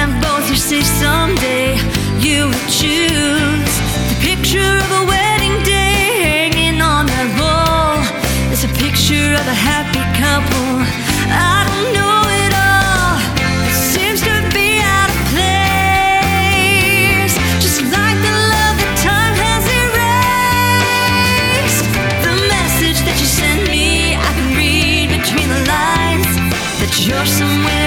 and both you say someday you would choose. The picture of a wedding day hanging on that wall is a picture of a happy couple. I don't know it all, it seems to be out of place, just like the love that time has erased. The message that you send me, I can read between the lines that you're somewhere